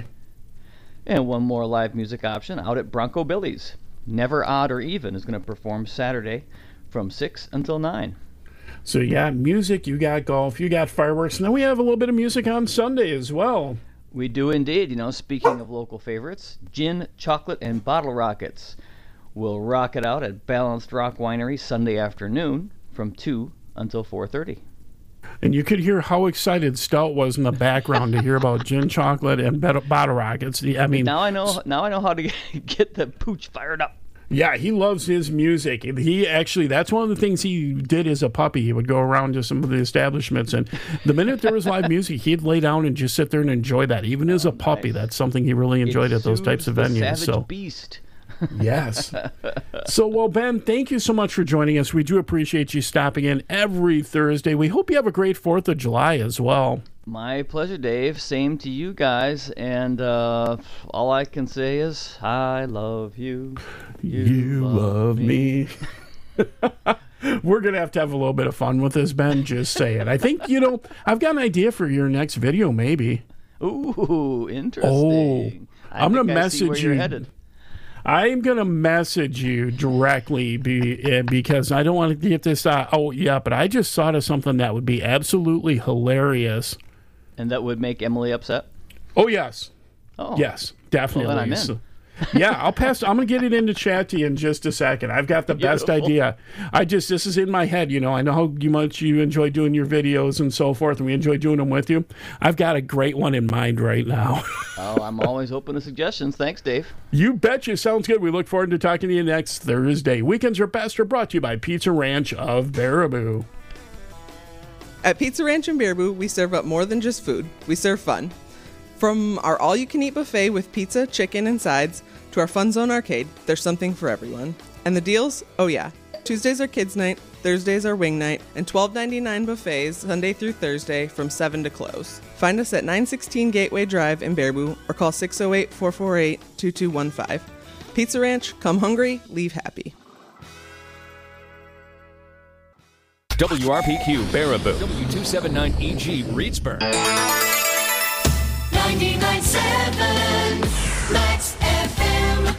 And one more live music option out at Bronco Billy's. Never Odd or Even is going to perform Saturday from six until nine. So you got music, you got golf, you got fireworks, and then we have a little bit of music on Sunday as well. We do indeed. You know, speaking of local favorites, Gin, Chocolate, and Bottle Rockets will rock it out at Balanced Rock Winery Sunday afternoon from two until four thirty. And you could hear how excited Stout was in the background to hear about Gin, Chocolate, and Bottle Rockets. I mean, now I know. Now I know how to get the pooch fired up. Yeah, he loves his music. He actually, that's one of the things he did as a puppy. He would go around to some of the establishments, and the minute there was live music, he'd lay down and just sit there and enjoy that. Even as a puppy, nice. That's something he really enjoyed it at those types of venues. Savage so. Beast. Yes. So, well, Ben, thank you so much for joining us. We do appreciate you stopping in every Thursday. We hope you have a great fourth of July as well. My pleasure, Dave. Same to you guys. And uh, all I can say is, I love you. You, you love, love me. me. We're going to have to have a little bit of fun with this, Ben. Just say it. I think, you know, I've got an idea for your next video, maybe. Ooh, interesting. Oh, I'm going to message where you. You're headed. I'm going to message you directly be, uh, because I don't want to get this uh, out yet, but I just thought of something that would be absolutely hilarious. And that would make Emily upset? Oh, yes. Oh. Yes, definitely. Well, then I'm in. So, yeah, I'll pass. I'm going to get it into chat to you in just a second. I've got the Beautiful. best idea. I just, this is in my head, you know. I know how much you enjoy doing your videos and so forth, and we enjoy doing them with you. I've got a great one in mind right now. Oh, I'm always open to suggestions. Thanks, Dave. You betcha. Sounds good. We look forward to talking to you next Thursday. Weekends Are Best are brought to you by Pizza Ranch of Baraboo. At Pizza Ranch in Baraboo, we serve up more than just food. We serve fun. From our all-you-can-eat buffet with pizza, chicken, and sides, to our Fun Zone arcade, there's something for everyone. And the deals? Oh yeah. Tuesdays are kids' night, Thursdays are wing night, and twelve ninety-nine buffets Sunday through Thursday from seven to close. Find us at nine sixteen Gateway Drive in Baraboo or call six oh eight, four four eight, two two one five. Pizza Ranch, come hungry, leave happy. W R P Q Baraboo. W two seventy-nine E G Reedsburg. ninety-nine point seven Max F M.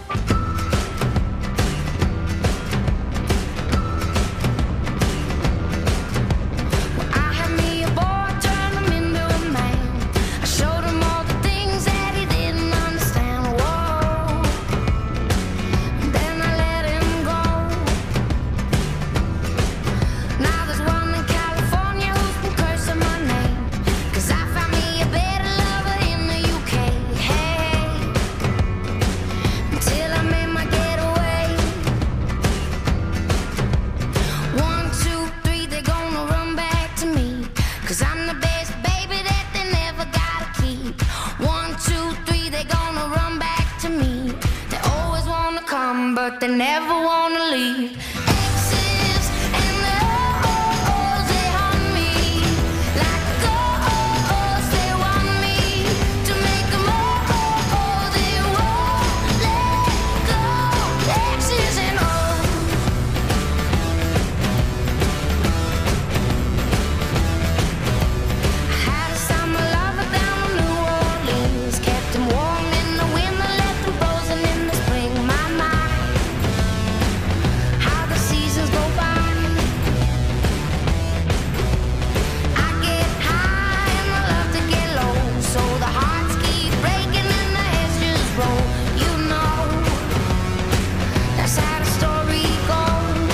I had me a boy, turned him into a man. I showed him all the things that he didn't understand. Whoa. Then I let him go. Now there's one in California who's been cursing my name. 'Cause I found me a better lover in the U K. Hey, until I made my getaway. One, two, three, they're gonna run back to me. 'Cause I'm the best baby that they never gotta keep. One, two, three, they're gonna run back to me. They always wanna come, but they never wanna leave. Exes and the O's, they haunt me. Like ghosts, they want me to make them all. They won't let go. Exes and O's. Had a summer lover down in New Orleans. Kept him warm in the winter, left him frozen in the spring. My, my, how the seasons go by. I get high and I love to get low. So the hearts keep breaking and the heads just roll. You know, that's how the story goes.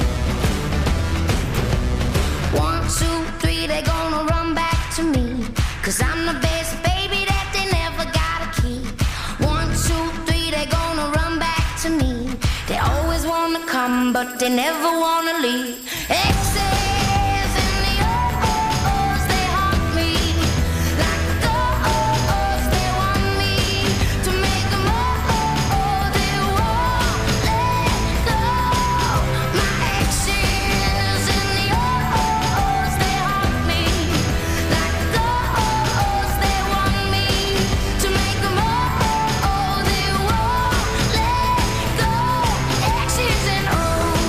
One, two, three, they gonna run back to me. 'Cause I'm the best baby that they never gotta keep. One, two, three, they gonna run back to me. They always wanna come, but but they never wanna leave. Exes and the oh-oh-ohs, they haunt me. Like the oh-oh-ohs, they want me to make them oh-oh-oh, they won't let go. My exes and the oh-oh-ohs, they haunt me. Like the oh-oh-ohs, they want me to make them oh-oh-oh, they won't let go. Exes and oh.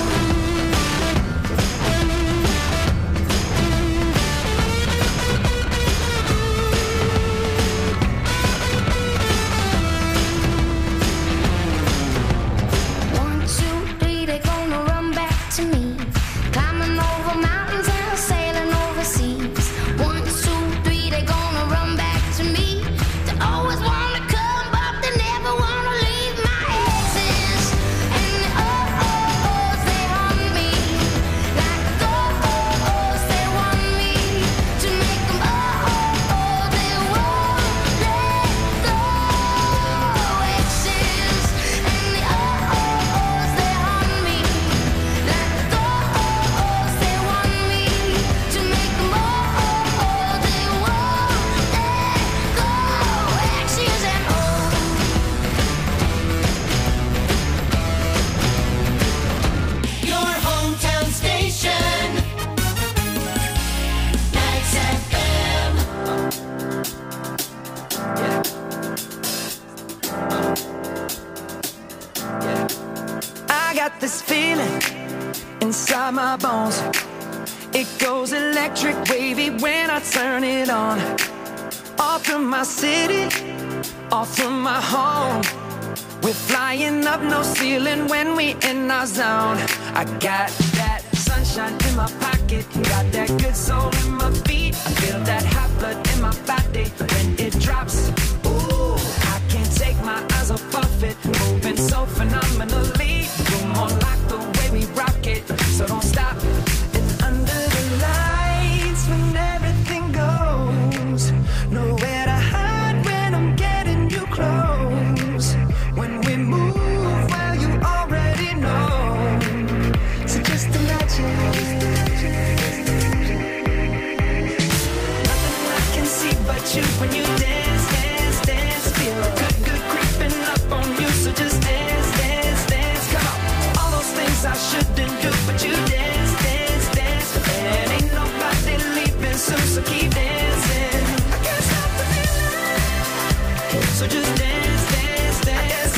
One, two, three, they're gonna run back to me. Climbing over mountains and sailing over seas. One, two, three, they're gonna run back to me. They always wanna come, but they never wanna leave. My exes and the oh-oh-ohs, they haunt me. Like the oh-oh-ohs, they want me to make them oh-oh-oh, they won't let go. Exes and the oh-oh-ohs, they haunt me. Like the oh-oh-ohs, they want me to make them oh-oh-oh, they won't let go. Exes and oh. Your hometown station, Max F M. I got this feeling inside my bones. It goes electric wavy when I turn it on. Off from my city, off from my home. We're flying up no ceiling when we in our zone. I got that sunshine in my pocket, got that good soul in my feet. I feel that hot blood in my body when it drops. Ooh, I can't take my eyes off of it, moving so phenomenally. You're more like the way we rock it, so don't stop. And under the lights when everything goes, nowhere to hide when I'm getting you close. When we move, well, you already know. So just imagine. Nothing I can see but you when you dance, dance, dance. Feel good, good creeping up on you. So just dance, dance, dance. Come on. All those things I shouldn't do, but you dance, dance, dance. And ain't nobody leaving soon, so keep dancing. I can't stop the feeling. So just dance, dance, dance.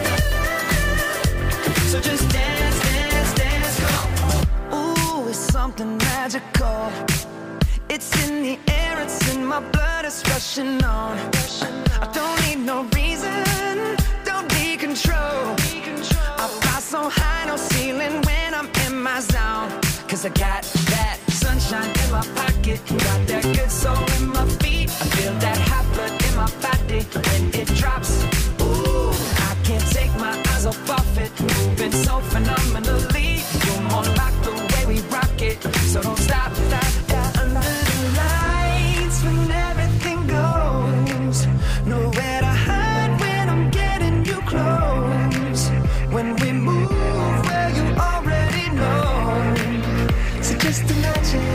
So just dance, dance, dance. Come on. Ooh, it's something magical. It's in the air, it's in my blood, it's rushing on. I don't need no reason, don't need control. I fly so high, no ceiling when I'm in my zone. Cause I got that sunshine in my pocket, got that good soul in my feet. I feel that hot blood in my body when it drops. Ooh, I can't take my eyes off of it, moving so phenomenally. You're more like the way we rock it, so don't stop, stop, stop. Under the lights when everything goes, nowhere to hide when I'm getting you close. When we move, well, you already know. So just imagine.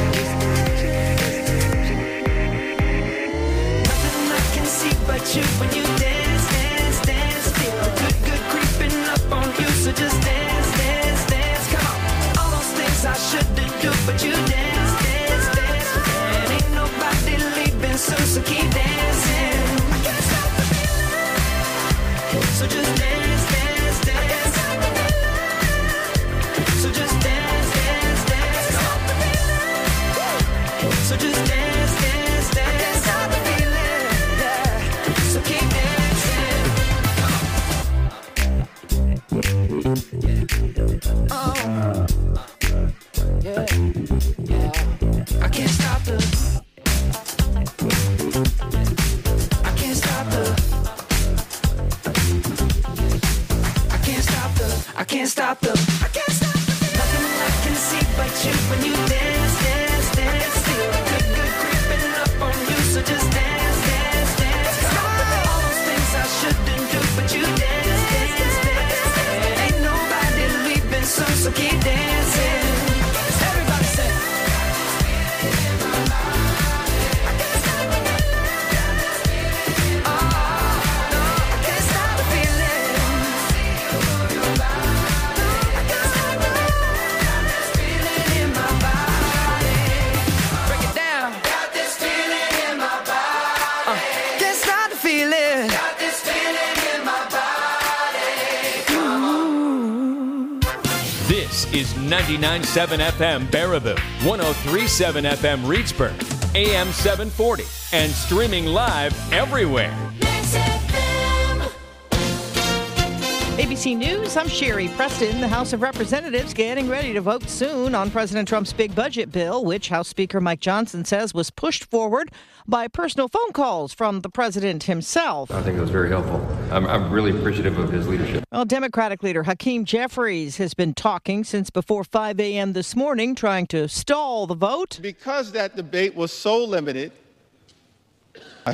Nothing I can see but you when you dance, dance, dance. Feel good, good creeping up on you. So just dance, dance, dance. Come on. All those things I shouldn't do, but you dance, dance, dance. And ain't nobody leaving soon, so keep dancing. I can't stop the feeling. So just dance, dance, dance. So just dance, dance, dance. Stop the feeling. So just dance, dance, dance. Stop the feeling. Yeah. So keep dancing. Oh. Yeah. Yeah. I can't stop the. I can't stop the. I can't stop the. I can't stop the. I can't stop the. Nothing I can see but you when you dance, dance, dance. Feel good, good creeping up on you. So just dance, dance, dance. All those things I shouldn't do, but you dance, dance, dance. And ain't nobody leaving soon, so keep dancing. is ninety-nine point seven F M Baraboo, one oh three point seven F M Reedsburg, A M seven forty, and streaming live everywhere. A B C News, I'm Sherry Preston. The House of Representatives getting ready to vote soon on President Trump's big budget bill, which House Speaker Mike Johnson says was pushed forward by personal phone calls from the president himself. I think it was very helpful. I'm, I'm really appreciative of his leadership. Well, Democratic leader Hakeem Jeffries has been talking since before five a.m. this morning, trying to stall the vote. Because that debate was so limited,